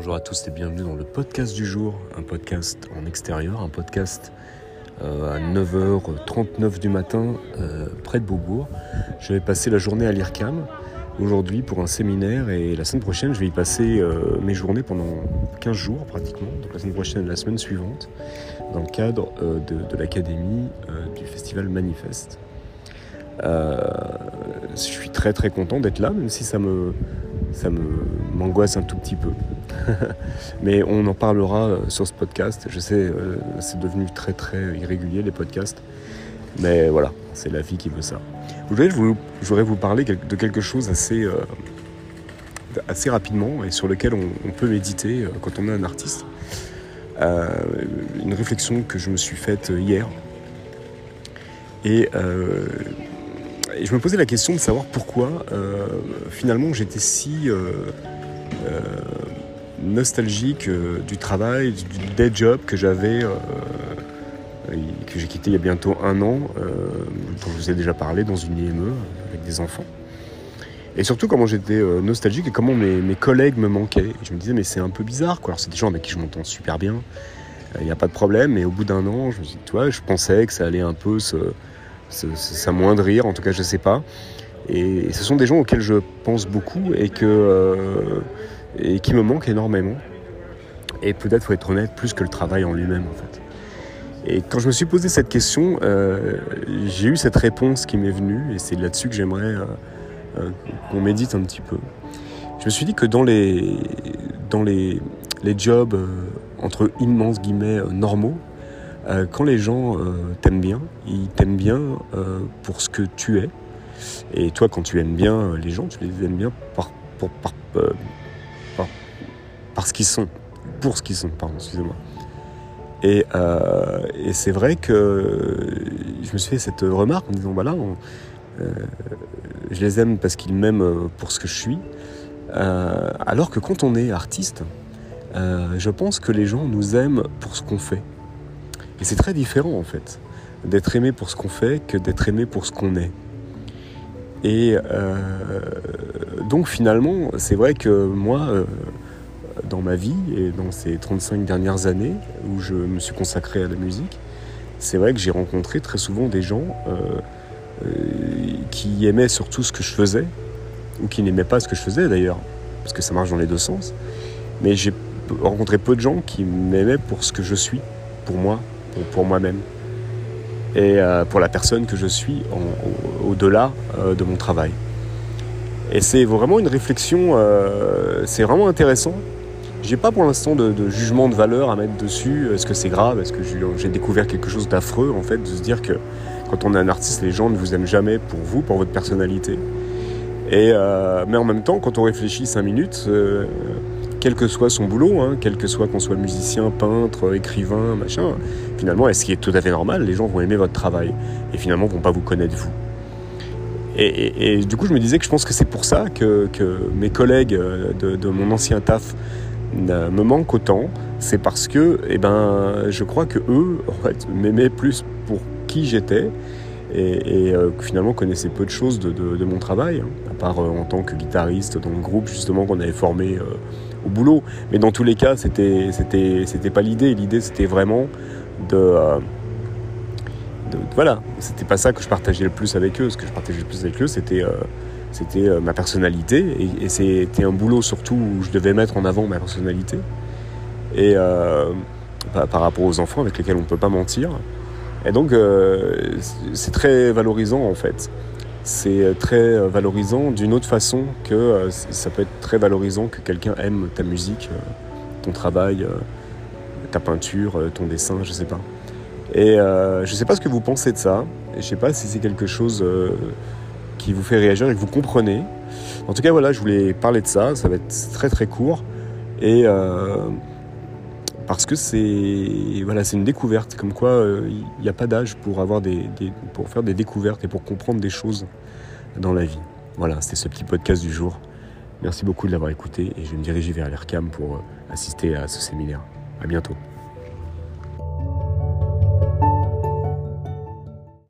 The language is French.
Bonjour à tous et bienvenue dans le podcast du jour, un podcast en extérieur, un podcast à 9h39 du matin près de Beaubourg. Je vais passer la journée à l'IRCAM aujourd'hui pour un séminaire et la semaine prochaine je vais y passer mes journées pendant 15 jours pratiquement, donc la semaine prochaine et la semaine suivante dans le cadre de l'académie du festival Manifeste. Je suis très très content d'être là, même si ça m'angoisse un tout petit peu. Mais on en parlera sur ce podcast. Je sais, c'est devenu très très irrégulier les podcasts. Mais voilà, c'est la vie qui veut ça. Je voudrais vous parler de quelque chose assez rapidement et sur lequel on peut méditer quand on est un artiste. Une réflexion que je me suis faite hier. Et je me posais la question de savoir pourquoi finalement j'étais si nostalgique du travail, du day job que j'avais, que j'ai quitté il y a bientôt 1 an, dont je vous ai déjà parlé, dans une IME avec des enfants. Et surtout comment j'étais nostalgique et comment mes collègues me manquaient. Et je me disais mais c'est un peu bizarre quoi. Alors c'est des gens avec qui je m'entends super bien, il n'y a pas de problème, mais au bout d'1 an, je me dis, tu vois, je pensais que ça allait un peu s'amoindrir, en tout cas je sais pas. Et ce sont des gens auxquels je pense beaucoup et qui me manquent énormément. Et peut-être, faut être honnête, plus que le travail en lui-même en fait. Et quand je me suis posé cette question, j'ai eu cette réponse qui m'est venue, et c'est là-dessus que j'aimerais qu'on médite un petit peu. Je me suis dit que dans les jobs entre immenses guillemets normaux, quand les gens t'aiment bien, ils t'aiment bien pour ce que tu es. Et toi, quand tu aimes bien les gens, tu les aimes bien par ce qu'ils sont. Pour ce qu'ils sont, pardon, excusez-moi. Et c'est vrai que je me suis fait cette remarque en disant, voilà, je les aime parce qu'ils m'aiment pour ce que je suis. Alors que quand on est artiste, je pense que les gens nous aiment pour ce qu'on fait. Et c'est très différent en fait, d'être aimé pour ce qu'on fait que d'être aimé pour ce qu'on est. Et donc finalement, c'est vrai que moi, dans ma vie et dans ces 35 dernières années où je me suis consacré à la musique, c'est vrai que j'ai rencontré très souvent des gens qui aimaient surtout ce que je faisais, ou qui n'aimaient pas ce que je faisais d'ailleurs, parce que ça marche dans les deux sens. Mais j'ai rencontré peu de gens qui m'aimaient pour ce que je suis, pour moi, pour moi-même. Et pour la personne que je suis au-delà de mon travail. Et c'est vraiment une réflexion, c'est vraiment intéressant. J'ai pas pour l'instant de jugement de valeur à mettre dessus. Est-ce que c'est grave? Est-ce que j'ai découvert quelque chose d'affreux en fait, de se dire que quand on est un artiste, les gens ne vous aiment jamais pour vous, pour votre personnalité. Et mais en même temps, quand on réfléchit 5 minutes, quel que soit son boulot, quel que soit qu'on soit musicien, peintre, écrivain, machin, finalement, est-ce qui est tout à fait normal, les gens vont aimer votre travail et finalement vont pas vous connaître vous. Et du coup, je me disais que je pense que c'est pour ça que mes collègues de mon ancien taf me manquent autant. C'est parce que, je crois que eux, en fait, m'aimaient plus pour qui j'étais et finalement connaissaient peu de choses de mon travail, à part en tant que guitariste dans le groupe justement qu'on avait formé au boulot. Mais dans tous les cas, c'était pas l'idée. L'idée, c'était vraiment voilà, c'était pas ça que je partageais le plus avec eux. Ce que je partageais le plus avec eux, c'était ma personnalité. Et c'était un boulot surtout où je devais mettre en avant ma personnalité. Et par rapport aux enfants avec lesquels on ne peut pas mentir. Et donc, c'est très valorisant en fait. C'est très valorisant d'une autre façon que ça peut être très valorisant que quelqu'un aime ta musique, ton travail, ta peinture, ton dessin, je sais pas. Et je sais pas ce que vous pensez de ça. Et je sais pas si c'est quelque chose qui vous fait réagir et que vous comprenez. En tout cas, voilà, je voulais parler de ça. Ça va être très très court. Et parce que c'est une découverte. Comme quoi, il n'y a pas d'âge pour pour faire des découvertes et pour comprendre des choses dans la vie. Voilà, c'était ce petit podcast du jour. Merci beaucoup de l'avoir écouté et je vais me diriger vers l'IRCAM pour assister à ce séminaire. À bientôt.